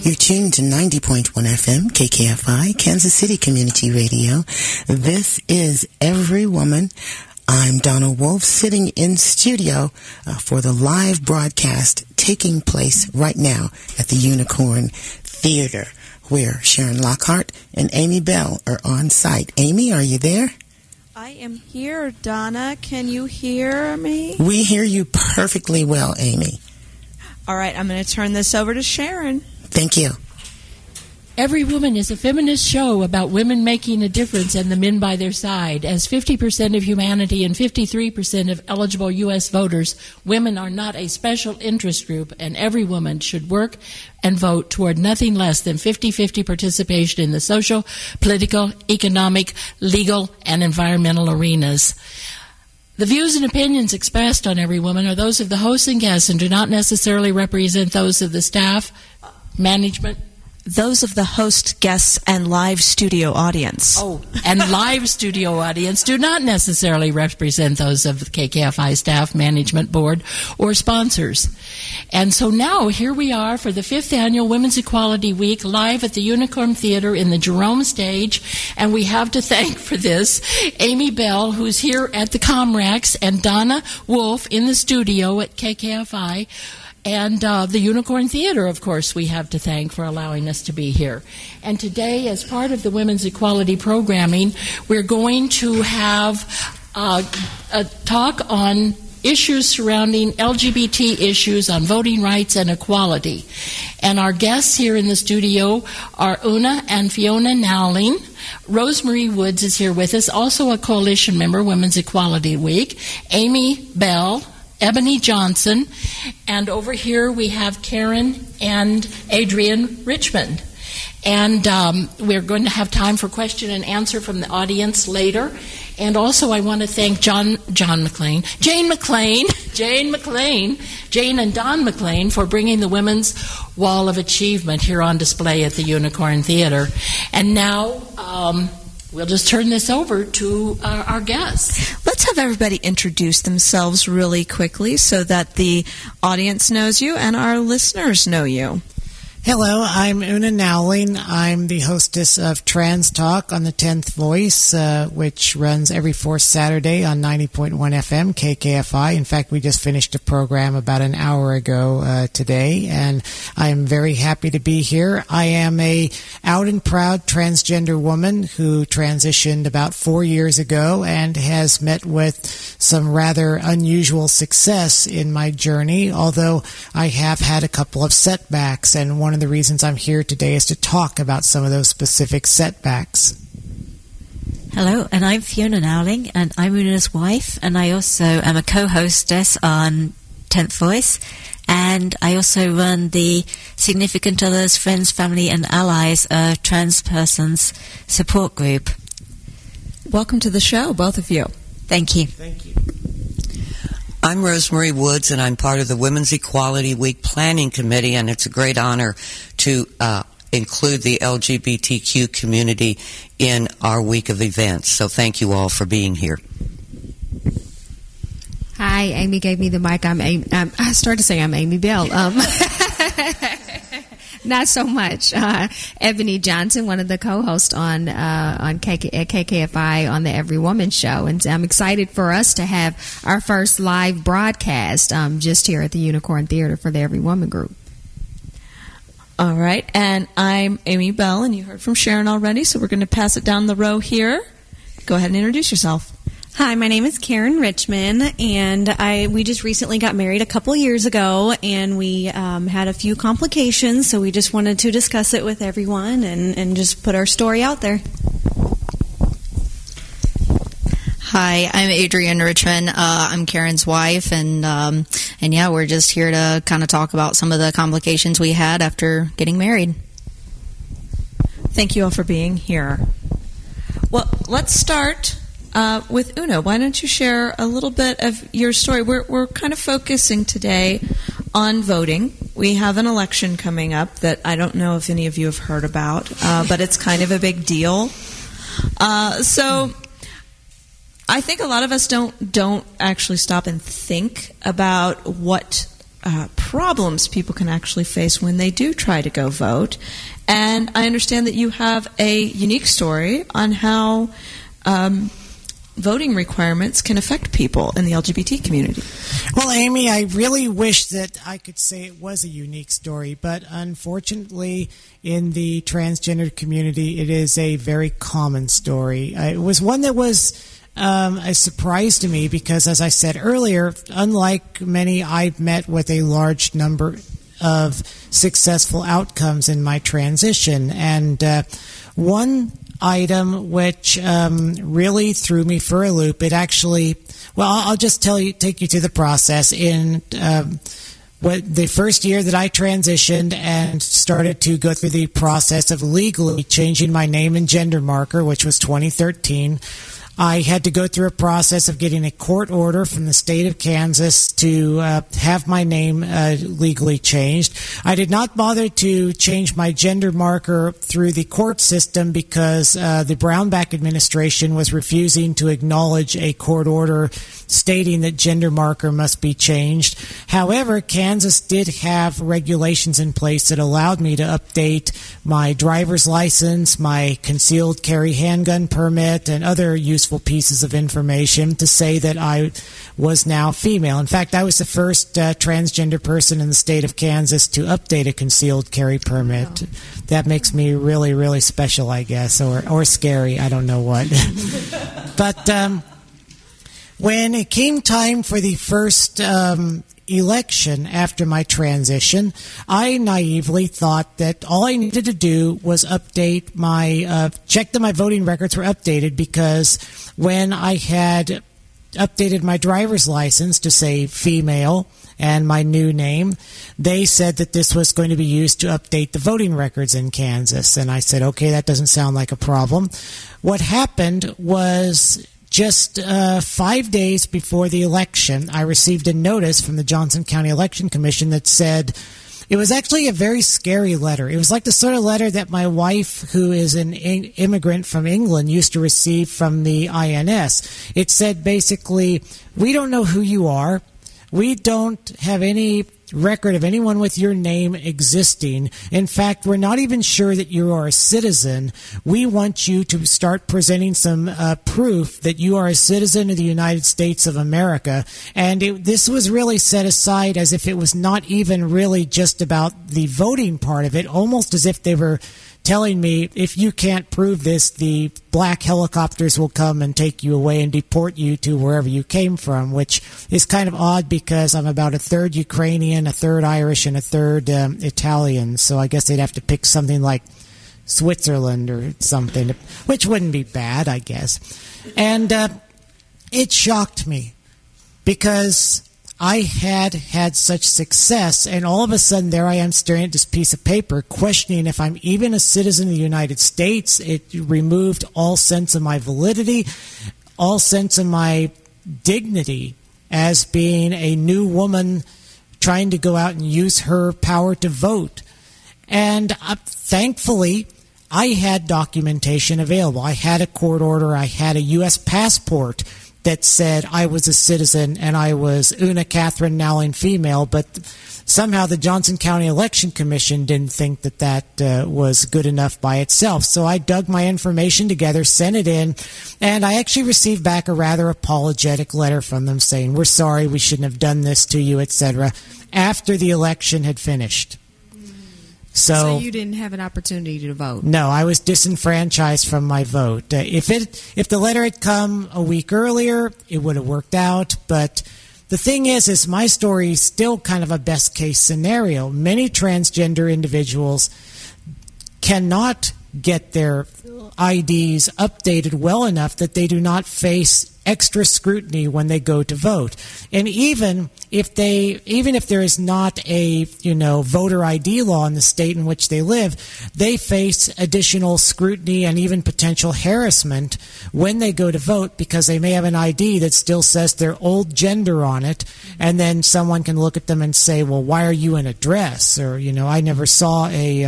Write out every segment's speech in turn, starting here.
You're tuned to 90.1 FM, KKFI, Kansas City Community Radio. This is Every Woman. I'm Donna Wolf, sitting in studio for the live broadcast taking place right now at the Unicorn Theater, where Sharon Lockhart and Amy Bell are on site. Amy, are you there? I am here, Donna. Can you hear me? We hear you perfectly well, Amy. All right, I'm going to turn this over to Sharon. Thank you. Every Woman is a feminist show about women making a difference and the men by their side. As 50% of humanity and 53% of eligible U.S. voters, women are not a special interest group, and every woman should work and vote toward nothing less than 50-50 participation in the social, political, economic, legal, and environmental arenas. The views and opinions expressed on Every Woman are those of the hosts and guests and do not necessarily represent those of the staff, management. Those of the host, guests, and live studio audience. Oh, and live studio audience do not necessarily represent those of the KKFI staff, management board, or sponsors. And so now, here we are for the 5th Annual Women's Equality Week, live at the Unicorn Theater in the Jerome Stage. And we have to thank for this Amy Bell, who's here at the Comrex, and Donna Wolf in the studio at KKFI. And the Unicorn Theater, of course, we have to thank for allowing us to be here. And today, as part of the Women's Equality programming, we're going to have a talk on issues surrounding LGBT issues on voting rights and equality. And our guests here in the studio are Una and Fiona Nowling. Rosemary Woods is here with us, also a coalition member, Women's Equality Week. Amy Bell, Ebony Johnson, and over here we have Karen and Adrian Richmond. And we're going to have time for question and answer from the audience later. And also I want to thank Jane and Don McLean for bringing the Women's Wall of Achievement here on display at the Unicorn Theater. And now we'll just turn this over to our guests. Let's have everybody introduce themselves really quickly so that the audience knows you and our listeners know you. Hello, I'm Una Nowling. I'm the hostess of Trans Talk on the 10th Voice, which runs every fourth Saturday on 90.1 FM, KKFI. In fact, we just finished a program about an hour ago today, and I'm very happy to be here. I am a out and proud transgender woman who transitioned about 4 years ago and has met with some rather unusual success in my journey, although I have had a couple of setbacks, and one of the reasons I'm here today is to talk about some of those specific setbacks. Hello, and I'm Fiona Nowling, and I'm Una's wife, and I also am a co-hostess on 10th Voice, and I also run the Significant Others, Friends, Family and Allies Trans Persons Support Group. Welcome to the show, both of you. Thank you. Thank you. I'm Rosemary Woods, and I'm part of the Women's Equality Week Planning Committee, and it's a great honor to include the LGBTQ community in our week of events. So thank you all for being here. Hi, Amy gave me the mic. I started to say I'm Amy Bell. Not so much. Ebony Johnson, one of the co-hosts on KKFI on the Every Woman Show, and I'm excited for us to have our first live broadcast just here at the Unicorn Theater for the Every Woman group. All right, and I'm Amy Bell, and you heard from Sharon already, so we're going to pass it down the row here. Go ahead and introduce yourself. Hi, my name is Karen Richmond, and we just recently got married a couple years ago, and we had a few complications, so we just wanted to discuss it with everyone and just put our story out there. Hi, I'm Adrian Richmond. I'm Karen's wife, and yeah, we're just here to kind of talk about some of the complications we had after getting married. Thank you all for being here. Well, let's start with Una. Why don't you share a little bit of your story? We're kind of focusing today on voting. We have an election coming up that I don't know if any of you have heard about, but it's kind of a big deal. So I think a lot of us don't actually stop and think about what problems people can actually face when they do try to go vote. And I understand that you have a unique story on how voting requirements can affect people in the LGBT community. Well, Amy, I really wish that I could say it was a unique story, but unfortunately in the transgender community it is a very common story. It was one that was a surprise to me because, as I said earlier, unlike many, I've met with a large number of successful outcomes in my transition. And one item which really threw me for a loop, it actually, well, I'll just take you through the process. In the first year that I transitioned and started to go through the process of legally changing my name and gender marker, which was 2013, I had to go through a process of getting a court order from the state of Kansas to have my name legally changed. I did not bother to change my gender marker through the court system because the Brownback administration was refusing to acknowledge a court order stating that gender marker must be changed. However, Kansas did have regulations in place that allowed me to update my driver's license, my concealed carry handgun permit, and other useful pieces of information to say that I was now female. In fact, I was the first transgender person in the state of Kansas to update a concealed carry permit. Wow. That makes me really, really special, I guess, or scary. I don't know what. But when it came time for the first election after my transition, I naively thought that all I needed to do was update my, check that my voting records were updated, because when I had updated my driver's license to say female and my new name, they said that this was going to be used to update the voting records in Kansas. And I said, okay, that doesn't sound like a problem. What happened was, just 5 days before the election, I received a notice from the Johnson County Election Commission that said, it was actually a very scary letter. It was like the sort of letter that my wife, who is an immigrant from England, used to receive from the INS. It said basically, we don't know who you are. We don't have any record of anyone with your name existing. In fact, we're not even sure that you are a citizen. We want you to start presenting some proof that you are a citizen of the United States of America. And this was really set aside as if it was not even really just about the voting part of it, almost as if they were telling me, if you can't prove this, the black helicopters will come and take you away and deport you to wherever you came from, which is kind of odd because I'm about a third Ukrainian, a third Irish, and a third Italian. So I guess they'd have to pick something like Switzerland or something, which wouldn't be bad, I guess. And it shocked me because I had such success, and all of a sudden there I am staring at this piece of paper, questioning if I'm even a citizen of the United States. It removed all sense of my validity, all sense of my dignity as being a new woman trying to go out and use her power to vote. And thankfully, I had documentation available. I had a court order. I had a U.S. passport that said I was a citizen and I was Una Catherine Nowling female, but somehow the Johnson County Election Commission didn't think that that was good enough by itself. So I dug my information together, sent it in, and I actually received back a rather apologetic letter from them saying, we're sorry, we shouldn't have done this to you, etc., after the election had finished. So you didn't have an opportunity to vote? No, I was disenfranchised from my vote. If the letter had come a week earlier, it would have worked out. But the thing is my story is still kind of a best case scenario. Many transgender individuals cannot get their IDs updated well enough that they do not face extra scrutiny when they go to vote. And even if there is not a voter ID law in the state in which they live, they face additional scrutiny and even potential harassment when they go to vote because they may have an ID that still says their old gender on it, and then someone can look at them and say, well, why are you in a dress? Or I never saw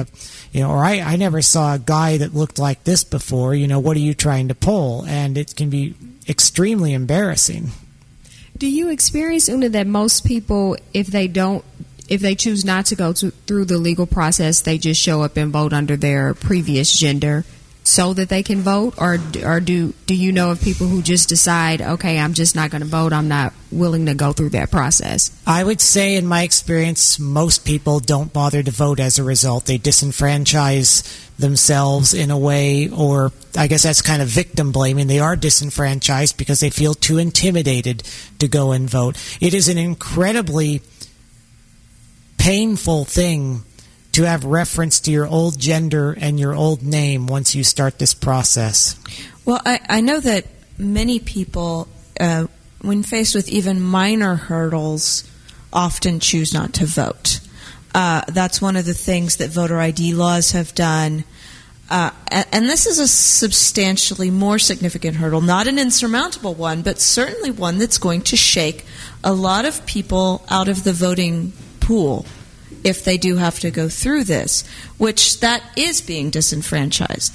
I never saw a guy that looked like this before. What are you trying to pull? And it can be extremely embarrassing. Do you experience, Una, that most people, if they don't if they choose not to go through the legal process, they just show up and vote under their previous gender so that they can vote? Or do you know of people who just decide, okay, I'm just not going to vote, I'm not willing to go through that process? I would say, in my experience, most people don't bother to vote as a result. They disenfranchise themselves in a way, or I guess that's kind of victim blaming. They are disenfranchised because they feel too intimidated to go and vote. It is an incredibly painful thing to have reference to your old gender and your old name once you start this process. Well, I know that many people, when faced with even minor hurdles, often choose not to vote. That's one of the things that voter ID laws have done. And this is a substantially more significant hurdle, not an insurmountable one, but certainly one that's going to shake a lot of people out of the voting pool if they do have to go through this, which that is being disenfranchised.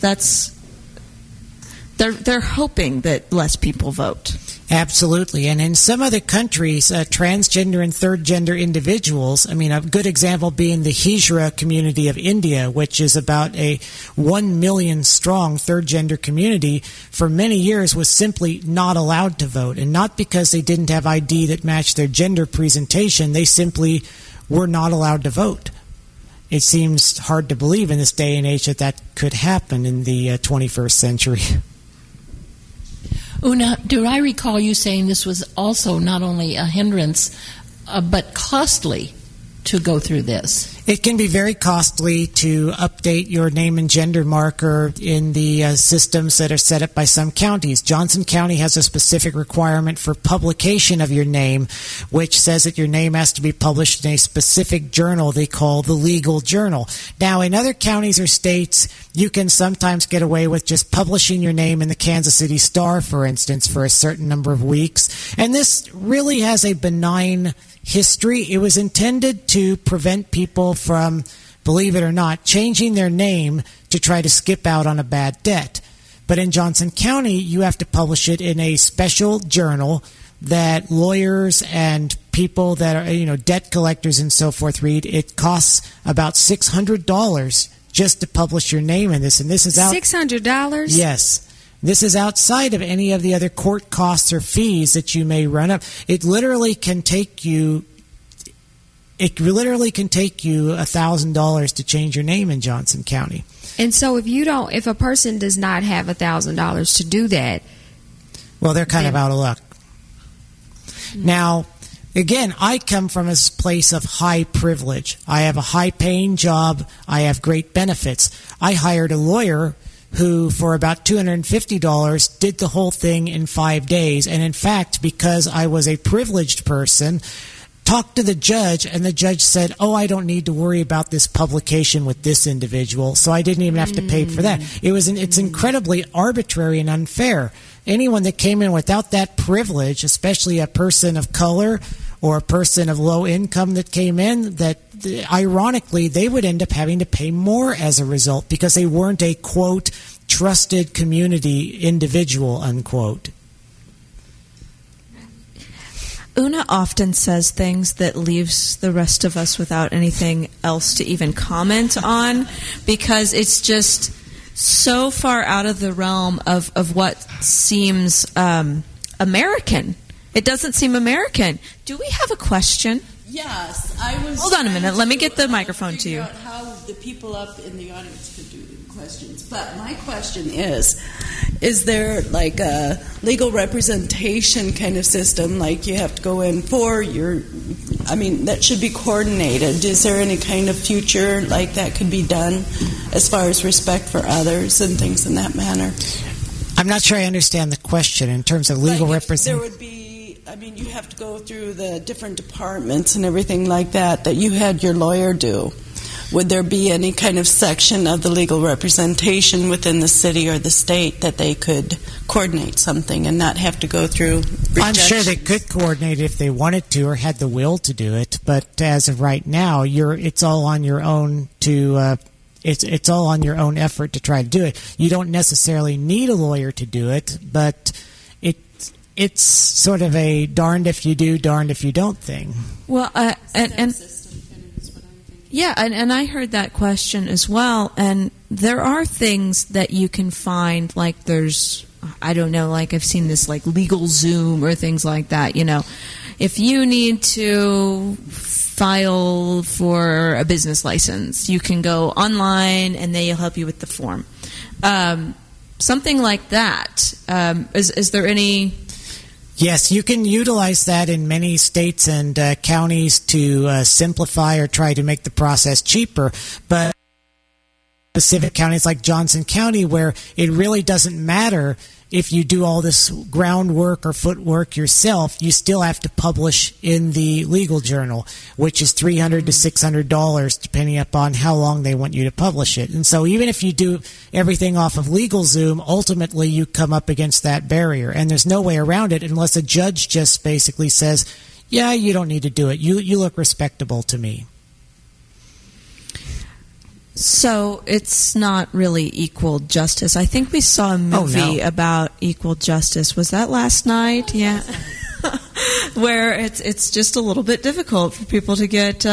They're hoping that less people vote. Absolutely. And in some other countries, transgender and third gender individuals, a good example being the Hijra community of India, which is about a 1 million strong third gender community, for many years was simply not allowed to vote. And not because they didn't have ID that matched their gender presentation, they simply were not allowed to vote. It seems hard to believe in this day and age that could happen in the 21st century. Una, do I recall you saying this was also not only a hindrance, but costly to go through this? It can be very costly to update your name and gender marker in the systems that are set up by some counties. Johnson County has a specific requirement for publication of your name, which says that your name has to be published in a specific journal they call the Legal Journal. Now, in other counties or states, you can sometimes get away with just publishing your name in the Kansas City Star, for instance, for a certain number of weeks. And this really has a benign history. It was intended to prevent people from, believe it or not, changing their name to try to skip out on a bad debt. But in Johnson County, you have to publish it in a special journal that lawyers and people that are, debt collectors and so forth read. It costs about $600 just to publish your name in this. And this is out $600? Yes. This is outside of any of the other court costs or fees that you may run up. It literally can take you $1,000 to change your name in Johnson County. And so if a person does not have $1,000 to do that, well, they're kind of out of luck. Now, again, I come from a place of high privilege. I have a high-paying job. I have great benefits. I hired a lawyer who, for about $250, did the whole thing in 5 days. And in fact, because I was a privileged person, talked to the judge, and the judge said, I don't need to worry about this publication with this individual, so I didn't even have to pay for that. It's incredibly arbitrary and unfair. Anyone that came in without that privilege, especially a person of color or a person of low income that came in, that ironically they would end up having to pay more as a result because they weren't a, quote, trusted community individual, unquote. Una often says things that leaves the rest of us without anything else to even comment on, because it's just so far out of the realm of what seems American. It doesn't seem American. Do we have a question? Yes, I was. Hold on a minute. Let me get the microphone to you. Out how the people up in the audience could do the questions. But my question is there like a legal representation kind of system, like you have to go in for that should be coordinated. Is there any kind of future like that could be done as far as respect for others and things in that manner? I'm not sure I understand the question in terms of legal representation. There would be, you have to go through the different departments and everything like that you had your lawyer do. Would there be any kind of section of the legal representation within the city or the state that they could coordinate something and not have to go through rejection? I'm sure they could coordinate if they wanted to or had the will to do it, but as of right now, it's all on your own to it's all on your own effort to try to do it. You don't necessarily need a lawyer to do it, but it's sort of a darned if you do, darned if you don't thing. Well, and Yeah, and I heard that question as well. And there are things that you can find, like there's, I don't know, like I've seen this like LegalZoom or things like that. If you need to file for a business license, you can go online and they'll help you with the form. Something like that. Is there any... Yes, you can utilize that in many states and counties to simplify or try to make the process cheaper. But specific counties like Johnson County, where it really doesn't matter if you do all this groundwork or footwork yourself, you still have to publish in the legal journal, which is $300 to $600 depending upon how long they want you to publish it. And so even if you do everything off of LegalZoom, ultimately you come up against that barrier. And there's no way around it unless a judge just basically says, yeah, you don't need to do it. You look respectable to me. So it's not really equal justice. I think we saw a movie about equal justice. Was that last night? Yeah. Where it's just a little bit difficult for people to get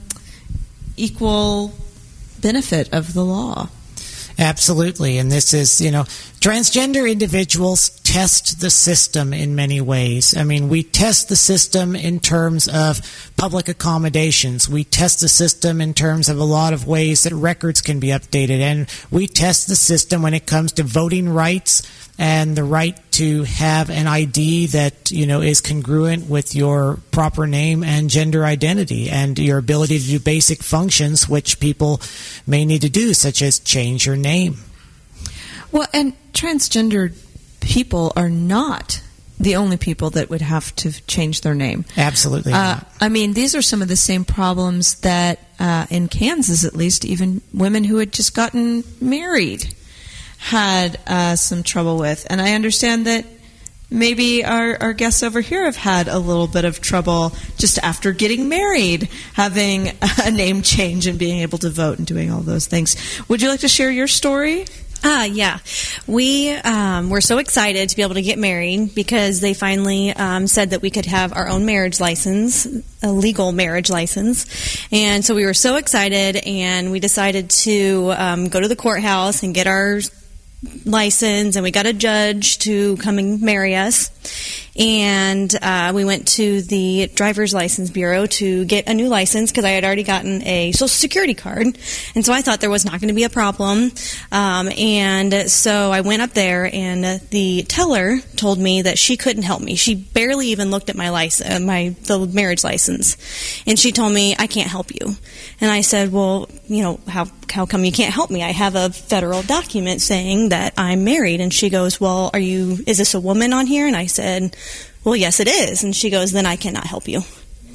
equal benefit of the law. Absolutely. And this is, transgender individuals test the system in many ways. I mean, we test the system in terms of public accommodations. We test the system in terms of a lot of ways that records can be updated. And we test the system when it comes to voting rights and the right to have an ID that, is congruent with your proper name and gender identity, and your ability to do basic functions which people may need to do, such as change your name. Well, and transgender people are not the only people that would have to change their name. Absolutely not. I mean, these are some of the same problems that, in Kansas at least, even women who had just gotten married had some trouble with. And I understand that maybe our guests over here have had a little bit of trouble just after getting married, having a name change and being able to vote and doing all those things. Would you like to share your story? Yeah. We were so excited to be able to get married because they finally said that we could have our own marriage license, a legal marriage license. And so we were so excited, and we decided to go to the courthouse and get our license, and we got a judge to come and marry us. And we went to the driver's license bureau to get a new license because I had already gotten a Social Security card, and so I thought there was not going to be a problem. And so I went up there, and the teller told me that she couldn't help me. She barely even looked at my license, the marriage license, and she told me, I can't help you. And I said, well, how come you can't help me? I have a federal document saying that I'm married. And she goes, well, is this a woman on here? And I said, well, yes, it is. And she goes, then I cannot help you.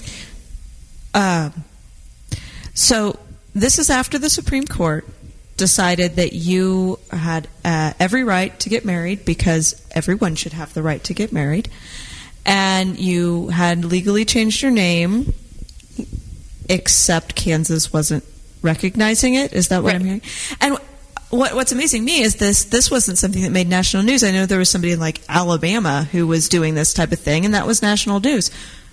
So this is after the Supreme Court decided that you had every right to get married, because everyone should have the right to get married, and you had legally changed your name, except Kansas wasn't recognizing it. Is that what I'm hearing? And what's amazing me is this wasn't something that made national news. I know there was somebody in like Alabama who was doing this type of thing, and that was national news.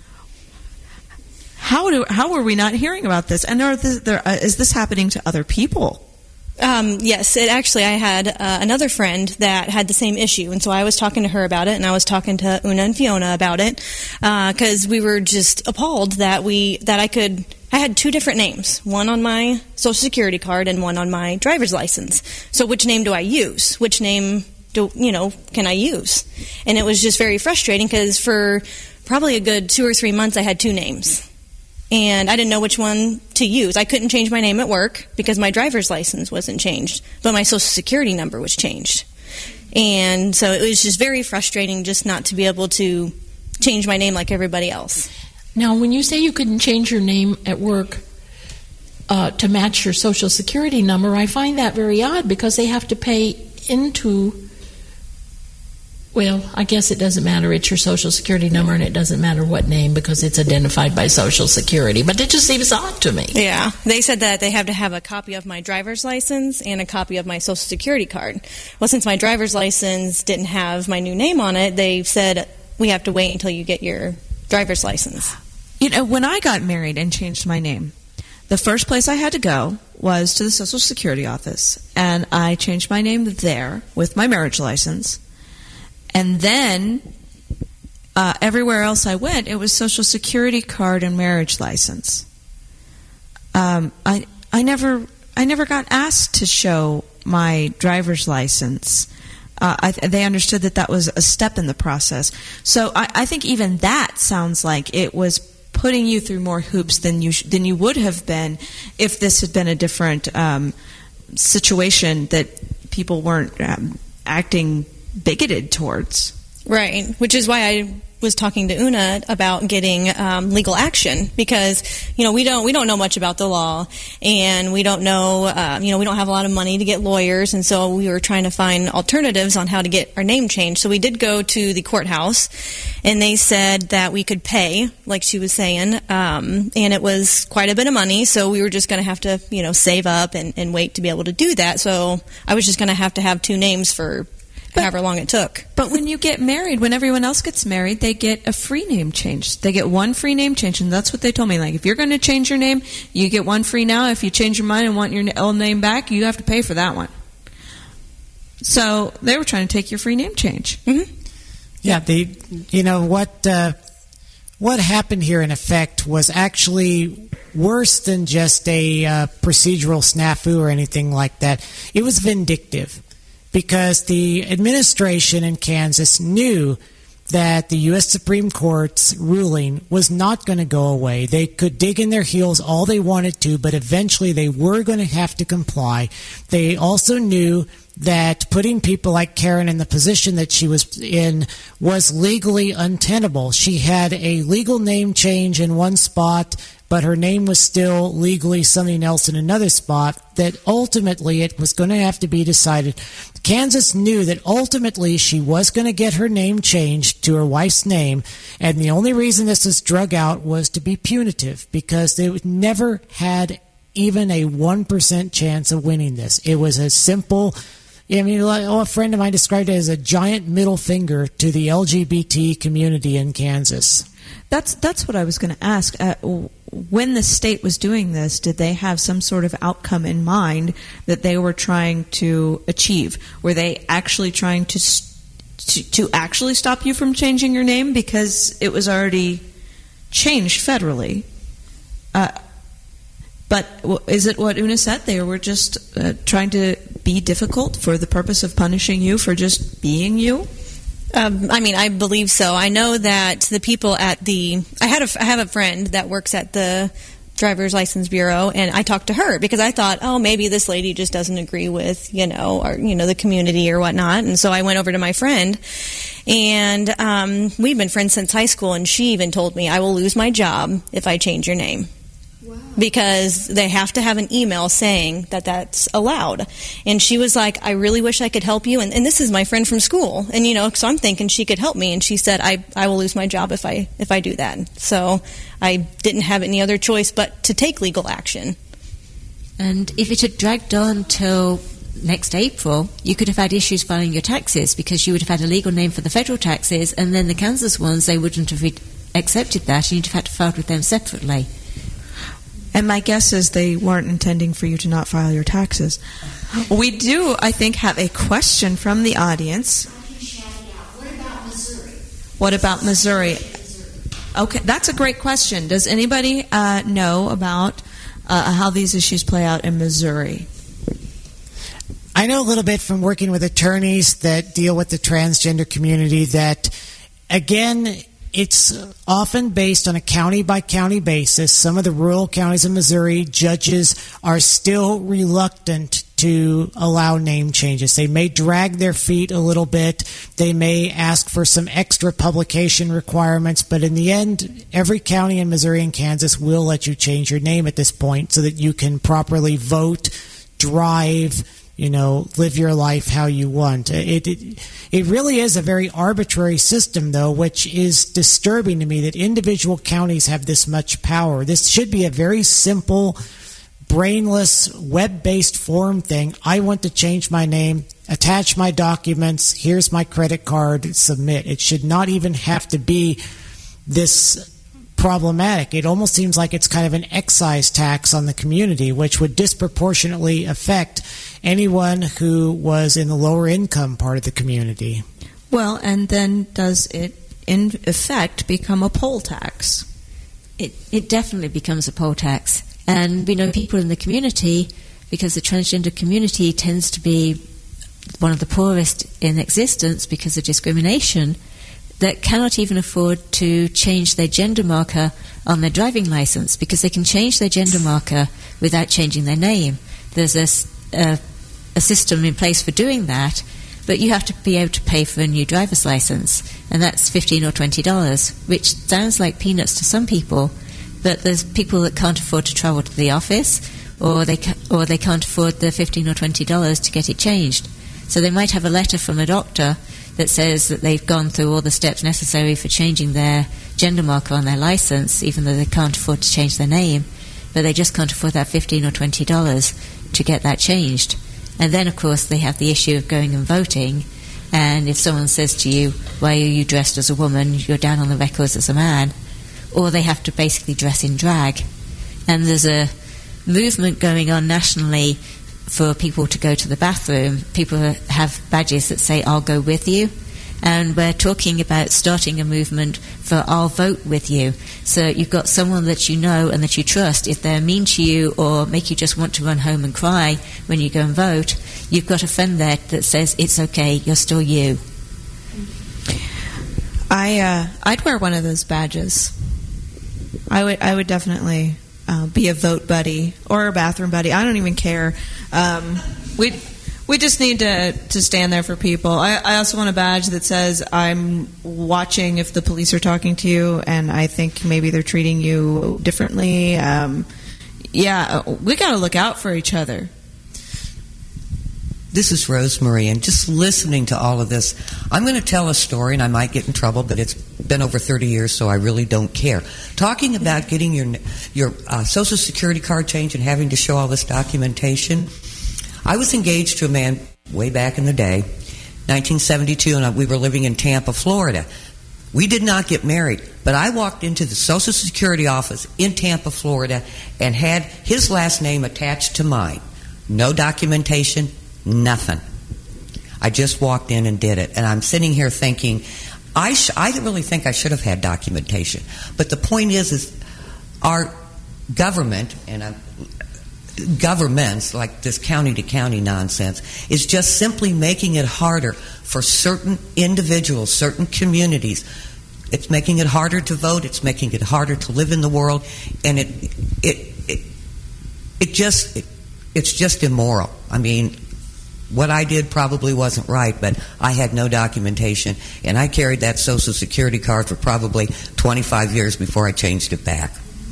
How were we not hearing about this? And is this happening to other people? Yes, I had another friend that had the same issue, and so I was talking to her about it, and I was talking to Una and Fiona about it, because we were just appalled that I had two different names, one on my Social Security card and one on my driver's license. So which name do I use? Which name can I use? And it was just very frustrating because for probably a good 2 or 3 months I had two names. And I didn't know which one to use. I couldn't change my name at work because my driver's license wasn't changed, but my Social Security number was changed. And so it was just very frustrating just not to be able to change my name like everybody else. Now, when you say you couldn't change your name at work to match your Social Security number, I find that very odd because they have to pay into... Well, I guess it doesn't matter. It's your Social Security number, and it doesn't matter what name because it's identified by Social Security. But it just seems odd to me. Yeah. They said that they have to have a copy of my driver's license and a copy of my Social Security card. Well, since my driver's license didn't have my new name on it, they said we have to wait until you get your driver's license. When I got married and changed my name, the first place I had to go was to the Social Security office, and I changed my name there with my marriage license. And then everywhere else I went, it was Social Security card and marriage license. I never got asked to show my driver's license. They understood that was a step in the process. So I think even that sounds like it was putting you through more hoops than you would have been if this had been a different situation that people weren't acting bigoted towards. Right, which is why I was talking to Una about getting legal action, because we don't know much about the law, and we don't know we don't have a lot of money to get lawyers, and so we were trying to find alternatives on how to get our name changed. So we did go to the courthouse, and they said that we could pay, like she was saying, and it was quite a bit of money. So we were just going to have to save up and wait to be able to do that. So I was just going to have two names for however long it took. But when you get married, when everyone else gets married, they get a free name change. They get one free name change, and that's what they told me. Like, if you're going to change your name, you get one free now. If you change your mind and want your old name back, you have to pay for that one. So they were trying to take your free name change. Mm-hmm. Yeah, what happened here in effect was actually worse than just a procedural snafu or anything like that. It was vindictive, because the administration in Kansas knew that the U.S. Supreme Court's ruling was not going to go away. They could dig in their heels all they wanted to, but eventually they were going to have to comply. They also knew that putting people like Karen in the position that she was in was legally untenable. She had a legal name change in one spot, but her name was still legally something else in another spot, that ultimately it was going to have to be decided. Kansas knew that ultimately she was going to get her name changed to her wife's name, and the only reason this was drug out was to be punitive, because they never had even a 1% chance of winning this. It was a simple... a friend of mine described it as a giant middle finger to the LGBT community in Kansas. That's what I was going to ask. When the state was doing this, did they have some sort of outcome in mind that they were trying to achieve? Were they actually trying to actually stop you from changing your name because it was already changed federally? But is it what Una said? They were just trying to be difficult for the purpose of punishing you for just being you? I believe so. I know that the people at I have a friend that works at the Driver's License Bureau, and I talked to her because I thought, maybe this lady just doesn't agree with, the community or whatnot. And so I went over to my friend, and we've been friends since high school, and she even told me, I will lose my job if I change your name. Wow. Because they have to have an email saying that that's allowed. And she was like, I really wish I could help you. And this is my friend from school. And, so I'm thinking she could help me. And she said, I will lose my job if I do that. So I didn't have any other choice but to take legal action. And if it had dragged on till next April, you could have had issues filing your taxes, because you would have had a legal name for the federal taxes, and then the Kansas ones, they wouldn't have accepted that, and you'd have had to file with them separately. And my guess is they weren't intending for you to not file your taxes. We do, I think, have a question from the audience. What about Missouri? What about Missouri? Okay, that's a great question. Does anybody know about how these issues play out in Missouri? I know a little bit from working with attorneys that deal with the transgender community that, again, it's often based on a county-by-county basis. Some of the rural counties in Missouri, judges are still reluctant to allow name changes. They may drag their feet a little bit. They may ask for some extra publication requirements. But in the end, every county in Missouri and Kansas will let you change your name at this point so that you can properly vote, drive, live your life how you want. It really is a very arbitrary system, though, which is disturbing to me that individual counties have this much power. This should be a very simple, brainless, web-based form thing. I want to change my name, attach my documents, here's my credit card, submit. It should not even have to be this problematic. It almost seems like it's kind of an excise tax on the community, which would disproportionately affect anyone who was in the lower income part of the community. Well, and then does it, in effect, become a poll tax? It definitely becomes a poll tax. And we know people in the community, because the transgender community tends to be one of the poorest in existence because of discrimination, that cannot even afford to change their gender marker on their driving license, because they can change their gender marker without changing their name. There's a system in place for doing that, but you have to be able to pay for a new driver's license, and that's $15 or $20, which sounds like peanuts to some people, but there's people that can't afford to travel to the office, or they can't afford the $15 or $20 to get it changed. So they might have a letter from a doctor that says that they've gone through all the steps necessary for changing their gender marker on their license, even though they can't afford to change their name, but they just can't afford that $15 or $20 to get that changed. And then, of course, they have the issue of going and voting, and if someone says to you, why are you dressed as a woman, you're down on the records as a man, or they have to basically dress in drag. And there's a movement going on nationally for people to go to the bathroom. People have badges that say, I'll go with you. And we're talking about starting a movement for I'll vote with you. So you've got someone that you know and that you trust. If they're mean to you or make you just want to run home and cry when you go and vote, you've got a friend there that says, it's okay, you're still you. I'd wear one of those badges. I would definitely be a vote buddy or a bathroom buddy. I don't even care. We just need to stand there for people. I also want a badge that says I'm watching if the police are talking to you and I think maybe they're treating you differently. Yeah, we got to look out for each other. This is Rosemary, and just listening to all of this, I'm going to tell a story, and I might get in trouble, but it's been over 30 years, so I really don't care. Talking about getting your Social Security card changed and having to show all this documentation, I was engaged to a man way back in the day, 1972, and we were living in Tampa, Florida. We did not get married, but I walked into the Social Security office in Tampa, Florida, and had his last name attached to mine. No documentation, nothing. I just walked in and did it, and I'm sitting here thinking, I really think I should have had documentation. But the point is our government and governments, like this county-to-county nonsense, is just simply making it harder for certain individuals, certain communities. It's making it harder to vote. It's making it harder to live in the world, and it's just immoral. I mean, what I did probably wasn't right, but I had no documentation, and I carried that Social Security card for probably 25 years before I changed it back.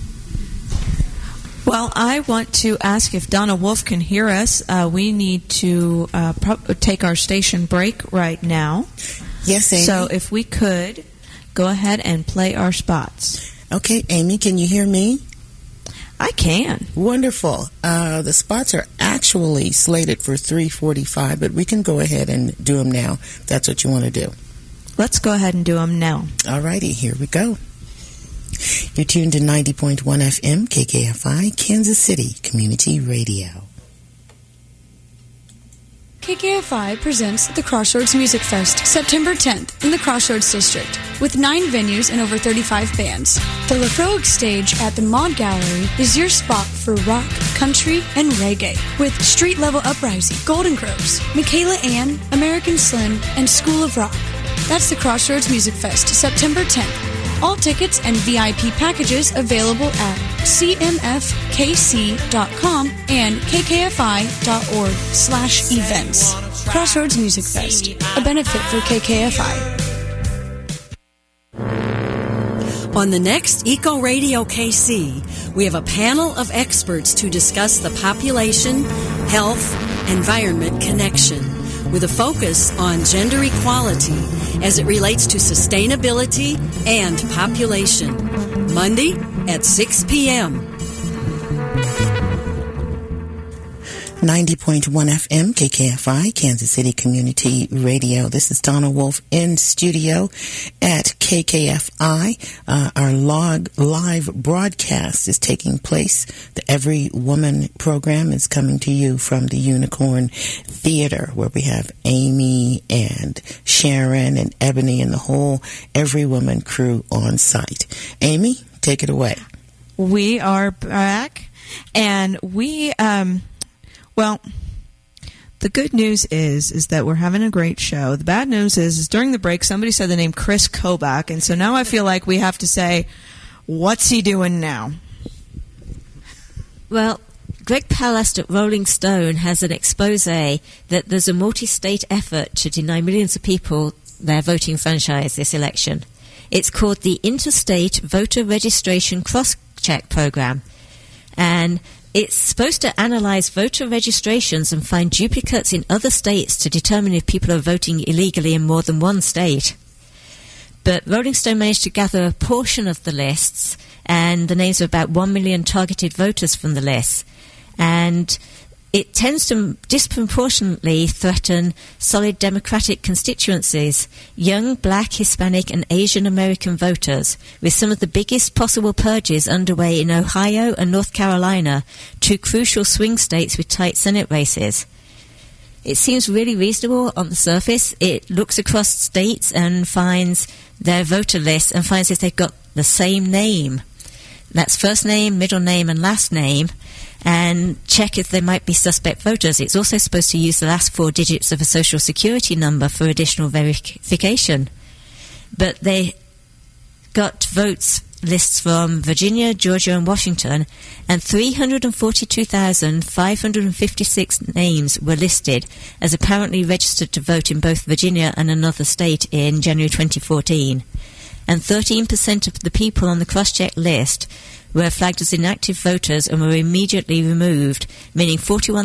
Well, I want to ask if Donna Wolf can hear us. We need to take our station break right now. Yes, Amy. So if we could, go ahead and play our spots. Okay, Amy, can you hear me? I can. Wonderful. The spots are actually slated for 3:45, but we can go ahead and do them now. If that's what you want to do. Let's go ahead and do them now. All righty, here we go. You're tuned to 90.1 FM, KKFI, Kansas City Community Radio. KKFI presents the Crossroads Music Fest, September 10th in the Crossroads District, with 9 venues and over 35 bands. The Lafroig stage at the Maud Gallery is your spot for rock, country, and reggae, with Street Level Uprising, Golden Groves, Michaela Ann, American Slim, and School of Rock. That's the Crossroads Music Fest, September 10th. All tickets and VIP packages available at cmfkc.com and kkfi.org/events. Crossroads Music Fest, a benefit for KKFI. On the next Eco Radio KC, we have a panel of experts to discuss the population, health, environment connection, with a focus on gender equality as it relates to sustainability and population. Monday at 6 p.m. 90.1 FM, KKFI, Kansas City Community Radio. This is Donna Wolf in studio at KKFI. Our live broadcast is taking place. The Every Woman program is coming to you from the Unicorn Theater, where we have Amy and Sharon and Ebony and the whole Every Woman crew on site. Amy, take it away. We are back, and we, well, the good news is that we're having a great show. The bad news is during the break, somebody said the name Chris Kobach, and so now I feel like we have to say, what's he doing now? Well, Greg Palast at Rolling Stone has an expose that there's a multi-state effort to deny millions of people their voting franchise this election. It's called the Interstate Voter Registration Cross-Check Program, and it's supposed to analyze voter registrations and find duplicates in other states to determine if people are voting illegally in more than one state. But Rolling Stone managed to gather a portion of the lists and the names of about 1 million targeted voters from the lists. And it tends to disproportionately threaten solid Democratic constituencies, young Black, Hispanic and Asian American voters, with some of the biggest possible purges underway in Ohio and North Carolina, two crucial swing states with tight Senate races. It seems really reasonable on the surface. It looks across states and finds their voter lists and finds if they've got the same name. That's first name, middle name and last name, and check if there might be suspect voters. It's also supposed to use the last 4 digits of a social security number for additional verification. But they got votes lists from Virginia, Georgia and Washington, and 342,556 names were listed as apparently registered to vote in both Virginia and another state in January 2014. And 13% of the people on the cross-check list were flagged as inactive voters and were immediately removed, meaning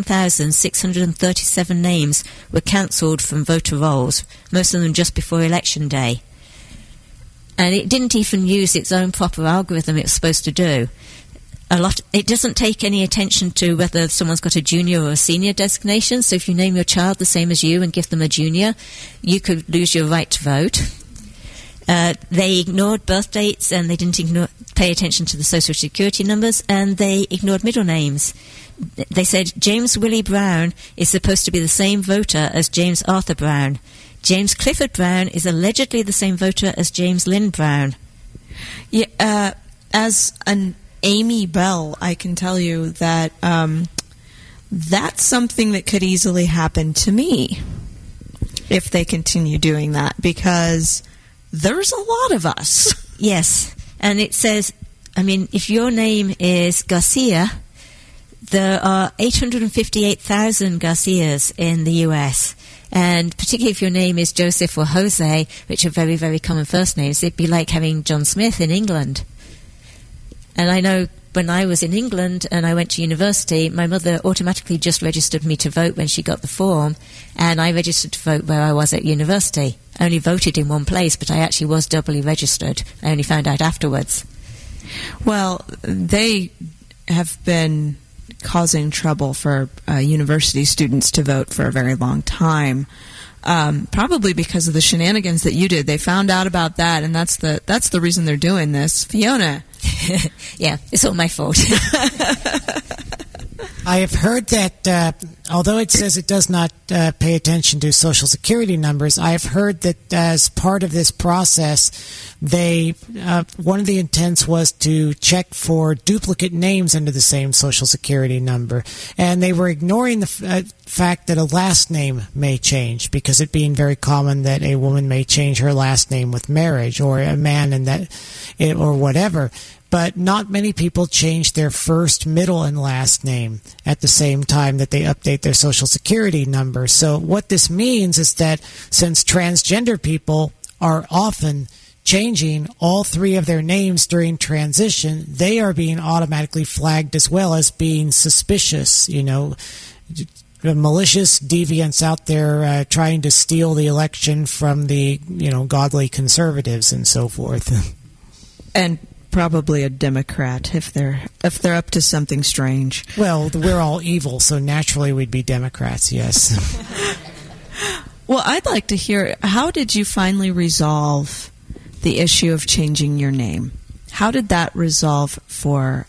41,637 names were cancelled from voter rolls, most of them just before Election Day. And it didn't even use its own proper algorithm it was supposed to do. It doesn't take any attention to whether someone's got a junior or a senior designation, so if you name your child the same as you and give them a junior, you could lose your right to vote. They ignored birth dates and they didn't pay attention to the social security numbers, and they ignored middle names. They said James Willie Brown is supposed to be the same voter as James Arthur Brown. James Clifford Brown is allegedly the same voter as James Lynn Brown. Yeah, as an Amy Bell, I can tell you that that's something that could easily happen to me if they continue doing that, because there's a lot of us. Yes, and it says, I mean, if your name is Garcia, there are 858,000 Garcias in the U.S., and particularly if your name is Joseph or Jose, which are very, very common first names, it'd be like having John Smith in England. And I know when I was in England and I went to university, my mother automatically just registered me to vote when she got the form, and I registered to vote where I was at university. I only voted in one place, but I actually was doubly registered. I only found out afterwards. Well, they have been causing trouble for university students to vote for a very long time, probably because of the shenanigans that you did. They found out about that, and that's the reason they're doing this. Fiona. Yeah, it's all my fault. I have heard that although it says it does not pay attention to Social Security numbers, I have heard that as part of this process, they one of the intents was to check for duplicate names under the same Social Security number, and they were ignoring the fact that a last name may change, because it being very common that a woman may change her last name with marriage, or a man and that, or whatever. But not many people change their first, middle, and last name at the same time that they update their Social Security number. So what this means is that since transgender people are often changing all 3 of their names during transition, they are being automatically flagged as well as being suspicious, malicious deviants out there trying to steal the election from the, godly conservatives and so forth. And probably a Democrat if they're up to something strange. Well, we're all evil, so naturally we'd be Democrats, yes. Well, I'd like to hear, how did you finally resolve the issue of changing your name? How did that resolve for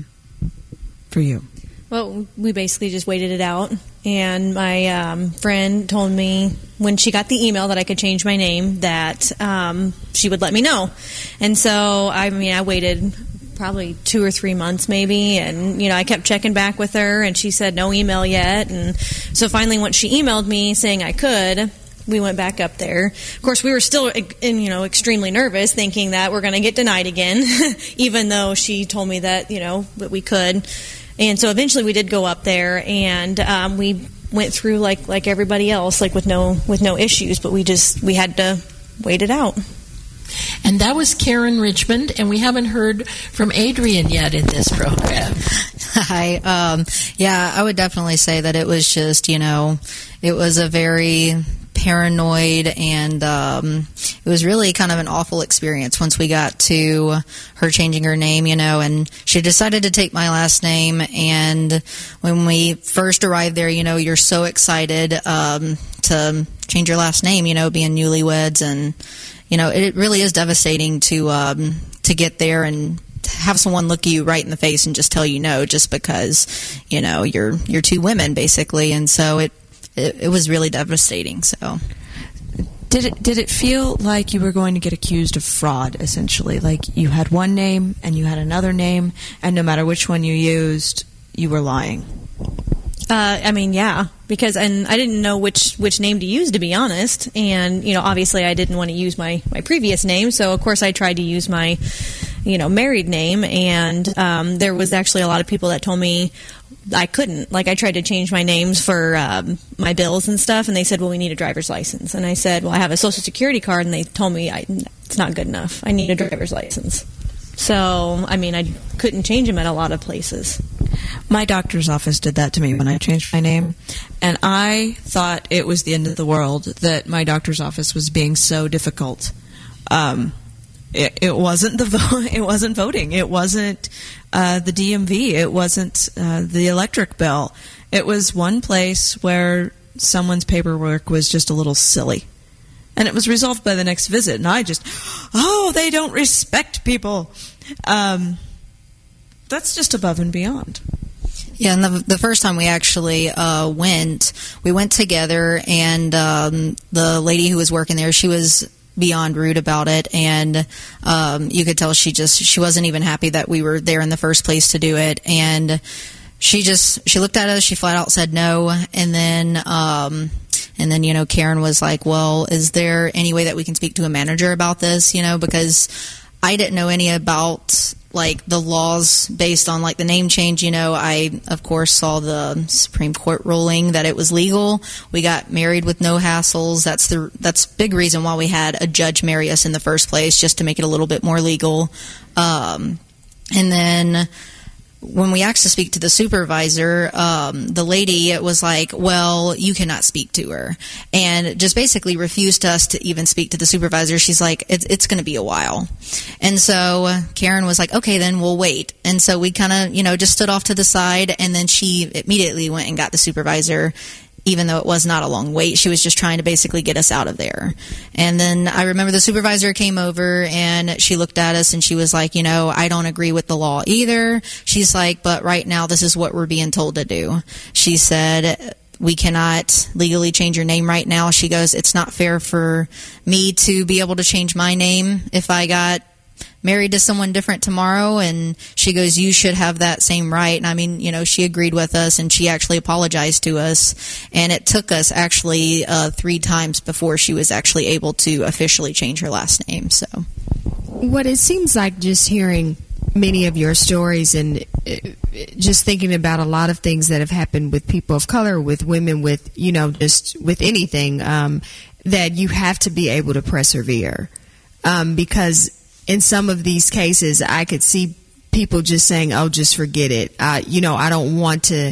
you? Well, we basically just waited it out, and my friend told me when she got the email that I could change my name that she would let me know. And so, I waited probably 2 or 3 months maybe, and I kept checking back with her, and she said no email yet. And so finally, once she emailed me saying I could, we went back up there. Of course, we were still extremely nervous, thinking that we're going to get denied again, even though she told me that that we could. And so eventually we did go up there, and we went through like everybody else, with no issues, but we had to wait it out. And that was Karen Richmond, and we haven't heard from Adrian yet in this program. Hi. I would definitely say that it was just, it was a very paranoid, and it was really kind of an awful experience once we got to her changing her name, and she decided to take my last name. And when we first arrived there, you're so excited to change your last name, being newlyweds, and it really is devastating to get there and have someone look you right in the face and just tell you no, just because you're two women basically. And so it was really devastating. So did it feel like you were going to get accused of fraud, essentially? Like you had one name and you had another name, and no matter which one you used, you were lying? Yeah, because I didn't know which name to use, to be honest. And, obviously I didn't want to use my previous name. So, of course, I tried to use my, married name. And there was actually a lot of people that told me I couldn't. I tried to change my names for my bills and stuff. And they said, well, we need a driver's license. And I said, well, I have a Social Security card. And they told me it's not good enough. I need a driver's license. So, I couldn't change them at a lot of places. My doctor's office did that to me when I changed my name, and I thought it was the end of the world that my doctor's office was being so difficult. It wasn't it wasn't voting. It wasn't the DMV. It wasn't the electric bill. It was one place where someone's paperwork was just a little silly. And it was resolved by the next visit, and I just, they don't respect people. That's just above and beyond. Yeah, and the first time we actually we went together, and the lady who was working there, she was beyond rude about it, and you could tell she wasn't even happy that we were there in the first place to do it. And she looked at us, she flat out said no, and then Karen was like, well, is there any way that we can speak to a manager about this? Because I didn't know any about the laws based on the name change. I of course saw the Supreme Court ruling that it was legal. We got married with no hassles. That's big reason why we had a judge marry us in the first place, just to make it a little bit more legal. And then when we asked to speak to the supervisor, the lady was like, well, you cannot speak to her, and just basically refused us to even speak to the supervisor. She's like, it's going to be a while. And so Karen was like, okay, then we'll wait. And so we kind of, just stood off to the side, and then she immediately went and got the supervisor, even though it was not a long wait. She was just trying to basically get us out of there. And then I remember the supervisor came over, and she looked at us, and she was like, I don't agree with the law either. She's like, but right now this is what we're being told to do. She said, we cannot legally change your name right now. She goes, it's not fair for me to be able to change my name if I got married to someone different tomorrow. And she goes, you should have that same right. And she agreed with us, and she actually apologized to us, and it took us actually 3 times before she was actually able to officially change her last name. So what it seems like, just hearing many of your stories and just thinking about a lot of things that have happened with people of color, with women, with just with anything, that you have to be able to persevere, because in some of these cases, I could see people just saying, oh, just forget it. I don't want to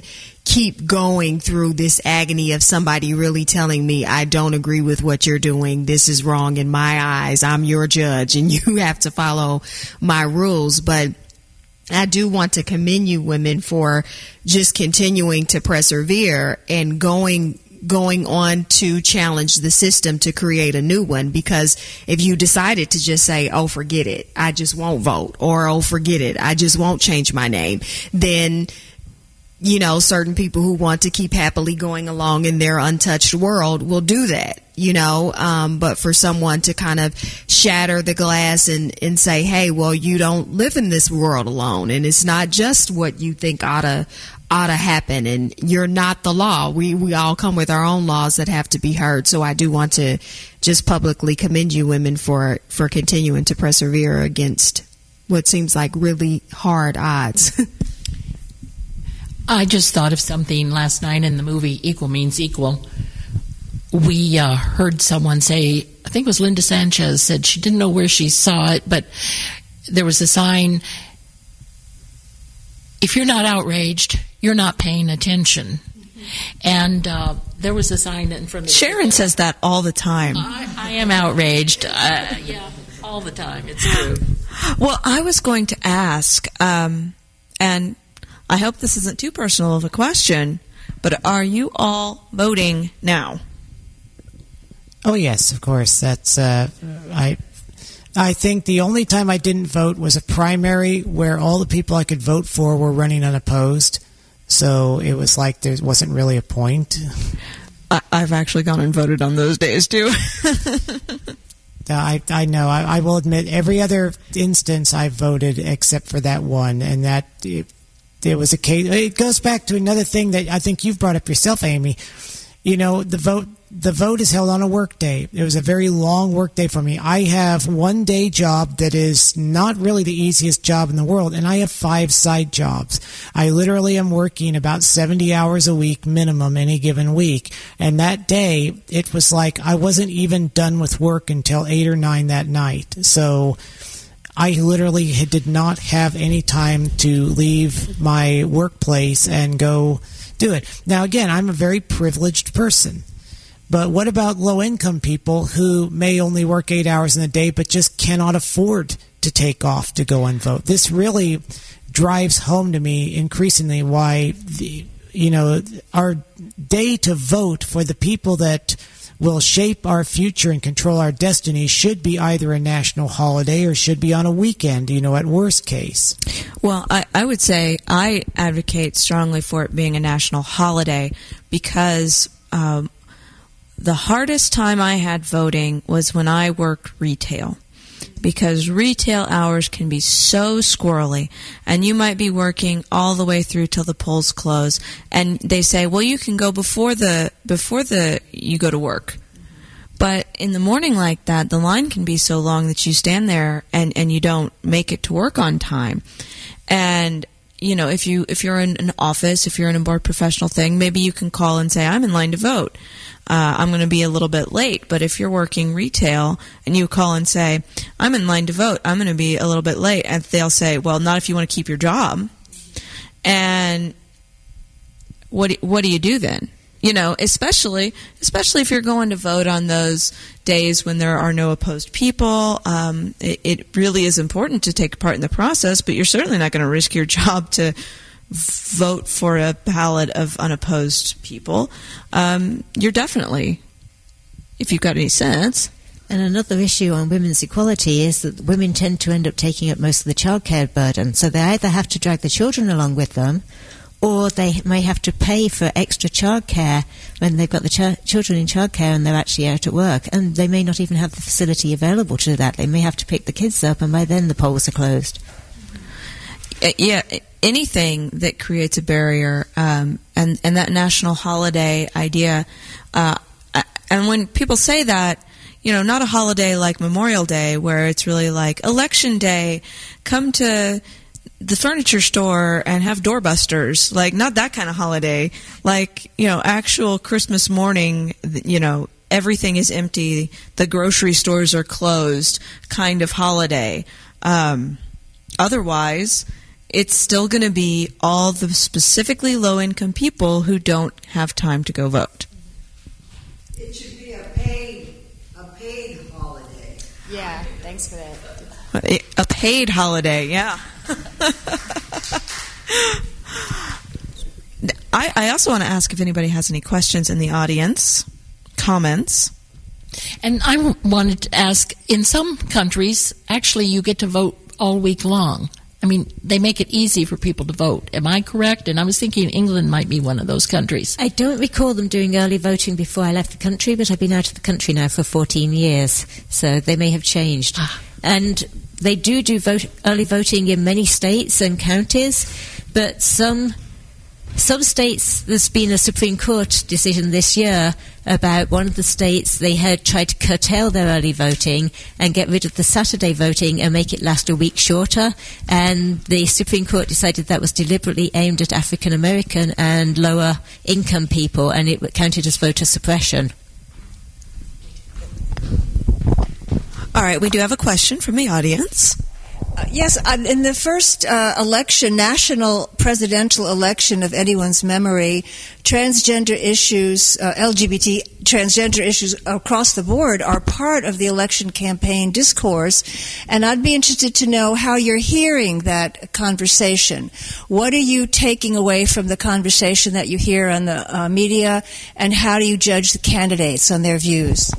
keep going through this agony of somebody really telling me, I don't agree with what you're doing. This is wrong in my eyes. I'm your judge and you have to follow my rules. But I do want to commend you women for just continuing to persevere and going on to challenge the system to create a new one. Because if you decided to just say, oh, forget it, I just won't vote, or oh, forget it, I just won't change my name, then, you know, certain people who want to keep happily going along in their untouched world will do that, you know. But for someone to kind of shatter the glass and say, hey, well, you don't live in this world alone, and it's not just what you think ought to happen, and you're not the law. We all come with our own laws that have to be heard. So I do want to just publicly commend you women for continuing to persevere against what seems like really hard odds. I just thought of something last night in the movie Equal Means Equal. We heard someone say, I think it was Linda Sanchez, said she didn't know where she saw it, but there was a sign, if you're not outraged, you're not paying attention. And there was a sign in front of Sharon says that all the time. I am outraged. Yeah, all the time. It's true. Well, I was going to ask, and I hope this isn't too personal of a question, but are you all voting now? Oh, yes, of course. That's I think the only time I didn't vote was a primary where all the people I could vote for were running unopposed. So it was like there wasn't really a point. I've actually gone and voted on those days, too. I know. I will admit every other instance I voted except for that one, and that there was a case. It goes back to another thing that I think you've brought up yourself, Amy. You know, the vote is held on a work day. It was a very long work day for me. I have one day job that is not really the easiest job in the world, and I have 5 side jobs. I literally am working about 70 hours a week minimum any given week. And that day, it was like I wasn't even done with work until 8 or 9 that night. So I literally did not have any time to leave my workplace and go do it. Now, again, I'm a very privileged person. But what about low-income people who may only work 8 hours in a day but just cannot afford to take off to go and vote? This really drives home to me increasingly why our day to vote for the people that will shape our future and control our destiny should be either a national holiday or should be on a weekend, at worst case. Well, I would say I advocate strongly for it being a national holiday because the hardest time I had voting was when I worked retail, because retail hours can be so squirrely, and you might be working all the way through till the polls close, and they say, well, you can go before you go to work. But in the morning like that, the line can be so long that you stand there and you don't make it to work on time. And if you're in an office, if you're in a more professional thing, maybe you can call and say, I'm in line to vote. I'm going to be a little bit late. But if you're working retail and you call and say, I'm in line to vote, I'm going to be a little bit late, and they'll say, well, not if you want to keep your job. And what do you do then? Especially if you're going to vote on those days when there are no opposed people. It really is important to take part in the process, but you're certainly not going to risk your job to vote for a ballot of unopposed people. You're definitely, if you've got any sense. And another issue on women's equality is that women tend to end up taking up most of the childcare burden. So they either have to drag the children along with them, or they may have to pay for extra childcare when they've got the children in childcare and they're actually out at work. And they may not even have the facility available to do that. They may have to pick the kids up, and by then the polls are closed. Yeah, anything that creates a barrier, and that national holiday idea. And when people say that, not a holiday like Memorial Day where it's really like Election Day, come to the furniture store and have doorbusters, like not that kind of holiday, like, actual Christmas morning, everything is empty, the grocery stores are closed kind of holiday. Otherwise, it's still going to be all the specifically low-income people who don't have time to go vote. It should be a paid holiday. Yeah, thanks for that. A paid holiday, yeah. I also want to ask if anybody has any questions in the audience, comments. And I wanted to ask, in some countries, actually you get to vote all week long. I mean, they make it easy for people to vote. Am I correct? And I was thinking England might be one of those countries. I don't recall them doing early voting before I left the country, but I've been out of the country now for 14 years, so they may have changed. And they do early voting in many states and counties, but some states, there's been a Supreme Court decision this year about one of the states, they had tried to curtail their early voting and get rid of the Saturday voting and make it last a week shorter. And the Supreme Court decided that was deliberately aimed at African American and lower income people, and it counted as voter suppression. All right, we do have a question from the audience. Yes, in the first national presidential election of anyone's memory, transgender issues, LGBT transgender issues across the board are part of the election campaign discourse, and I'd be interested to know how you're hearing that conversation. What are you taking away from the conversation that you hear on the media, and how do you judge the candidates on their views?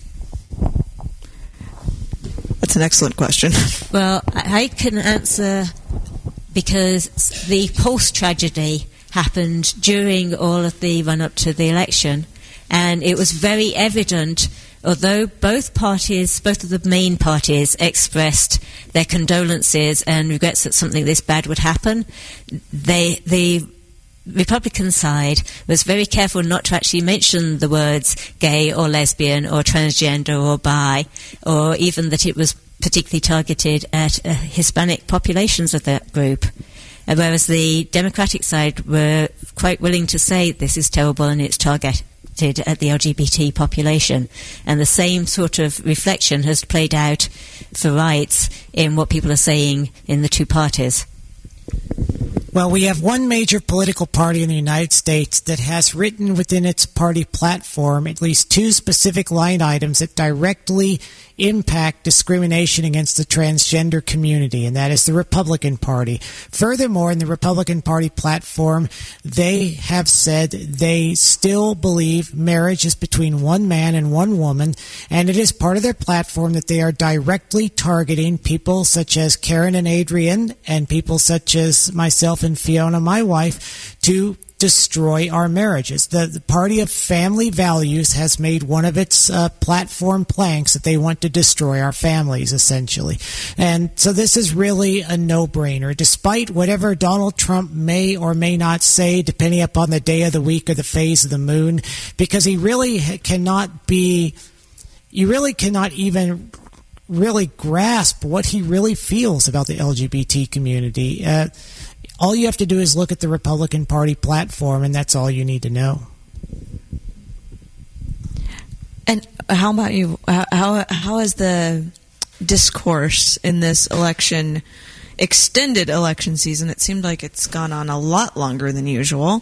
That's an excellent question. Well, I can answer because the post-tragedy happened during all of the run-up to the election, and it was very evident, although both of the main parties expressed their condolences and regrets that something this bad would happen, the Republican side was very careful not to actually mention the words gay or lesbian or transgender or bi, or even that it was particularly targeted at Hispanic populations of that group. Whereas the Democratic side were quite willing to say this is terrible and it's targeted at the LGBT population. And the same sort of reflection has played out for rights in what people are saying in the two parties. Well, we have one major political party in the United States that has written within its party platform at least two specific line items that directly impact discrimination against the transgender community, and that is the Republican Party. Furthermore, in the Republican Party platform, they have said they still believe marriage is between one man and one woman, and it is part of their platform that they are directly targeting people such as Karen and Adrian and people such as myself and Fiona, my wife, to destroy our marriages. The Party of Family Values has made one of its platform planks that they want to destroy our families, essentially. And so this is really a no-brainer, despite whatever Donald Trump may or may not say, depending upon the day of the week or the phase of the moon, because he really cannot even really grasp what he really feels about the LGBT community. All you have to do is look at the Republican Party platform, and that's all you need to know. And how about you? How has the discourse in this extended election season? It seemed like it's gone on a lot longer than usual.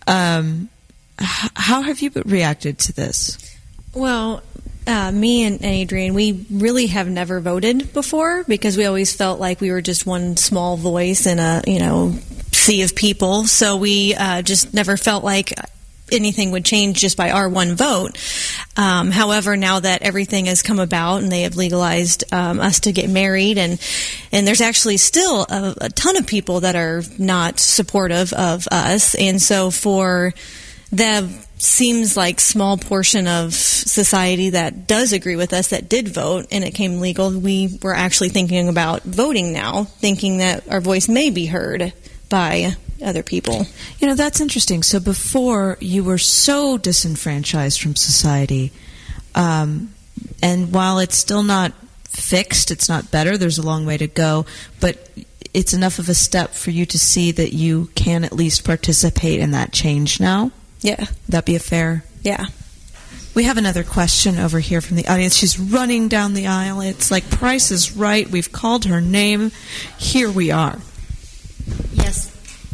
How have you reacted to this? Well, me and Adrian, we really have never voted before because we always felt like we were just one small voice in a, sea of people. So we just never felt like anything would change just by our one vote. However, now that everything has come about and they have legalized us to get married, and there's actually still a ton of people that are not supportive of us, and so for the seems like small portion of society that does agree with us that did vote and it came legal, we were actually thinking about voting now, thinking that our voice may be heard by other people. That's interesting. So before, you were so disenfranchised from society, and while it's still not fixed, it's not better, there's a long way to go, but it's enough of a step for you to see that you can at least participate in that change now? Yeah. That'd be a fair... Yeah. We have another question over here from the audience. She's running down the aisle. It's like Price is Right. We've called her name. Here we are.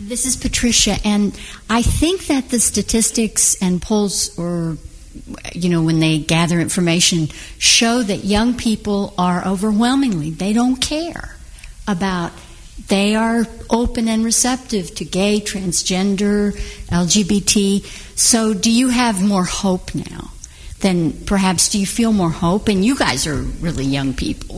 This is Patricia, and I think that the statistics and polls, or when they gather information, show that young people are overwhelmingly, they don't care about, they are open and receptive to gay, transgender, LGBT. So do you have more hope now? Then perhaps do you feel more hope? And you guys are really young people.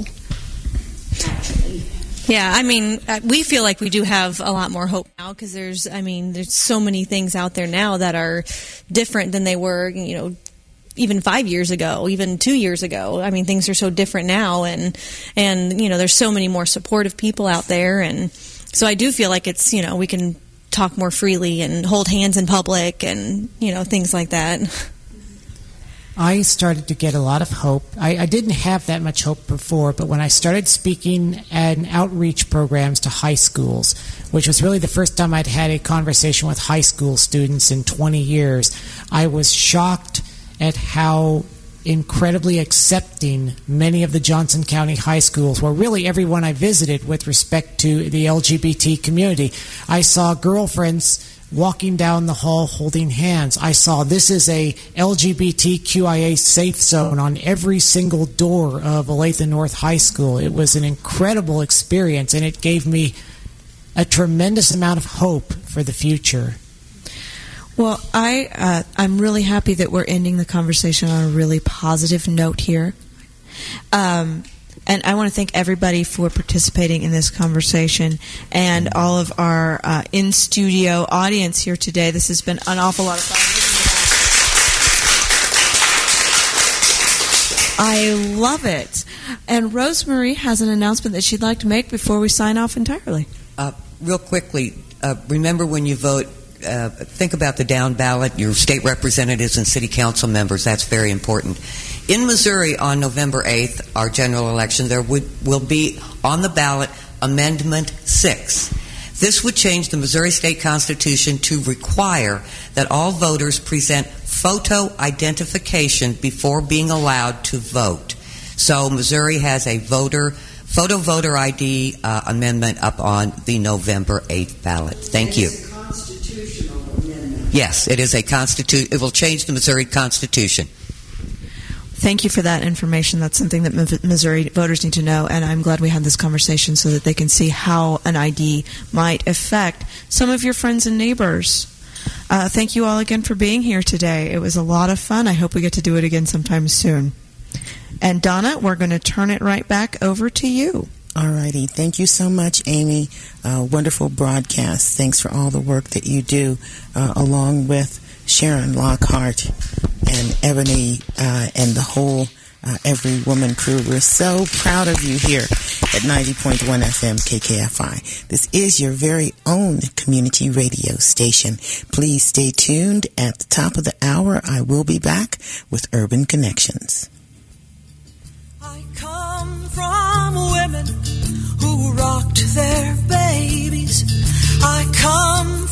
Yeah, I mean, we feel like we do have a lot more hope now because there's so many things out there now that are different than they were, even 5 years ago, even 2 years ago. I mean, things are so different now, and there's so many more supportive people out there, and so I do feel like it's, we can talk more freely and hold hands in public and, things like that. I started to get a lot of hope. I didn't have that much hope before, but when I started speaking at outreach programs to high schools, which was really the first time I'd had a conversation with high school students in 20 years, I was shocked at how incredibly accepting many of the Johnson County high schools were, really everyone I visited with respect to the LGBT community. I saw girlfriends walking down the hall holding hands. I saw this is a LGBTQIA safe zone on every single door of Olathe North High School. It was an incredible experience, and it gave me a tremendous amount of hope for the future. Well, I'm really happy that we're ending the conversation on a really positive note here. And I want to thank everybody for participating in this conversation and all of our in-studio audience here today. This has been an awful lot of fun. I love it. And Rosemary has an announcement that she'd like to make before we sign off entirely. Real quickly, remember when you vote, think about the down ballot, your state representatives and city council members. That's very important. In Missouri on November 8th, our general election, there will be on the ballot Amendment 6. This would change the Missouri State Constitution to require that all voters present photo identification before being allowed to vote. So Missouri has a photo voter ID amendment up on the November 8th ballot. Thank you. It's a constitutional amendment. Yes, it is a it will change the Missouri Constitution. Thank you for that information. That's something that Missouri voters need to know, and I'm glad we had this conversation so that they can see how an ID might affect some of your friends and neighbors. Thank you all again for being here today. It was a lot of fun. I hope we get to do it again sometime soon. And Donna, we're going to turn it right back over to you. All righty. Thank you so much, Amy. Wonderful broadcast. Thanks for all the work that you do, along with Sharon Lockhart and Ebony and the whole Every Woman crew. We're so proud of you here at 90.1 FM KKFI. This is your very own community radio station. Please stay tuned. At the top of the hour, I will be back with Urban Connections. I come from women who rocked their babies. I come